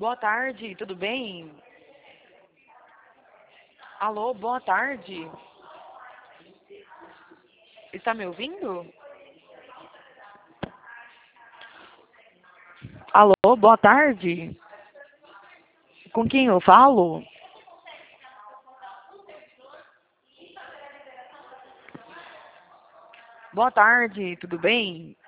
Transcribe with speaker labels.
Speaker 1: boa tarde, tudo bem? Alô, boa tarde. Está me ouvindo? Alô, boa tarde. Com quem eu falo? Boa tarde, tudo bem?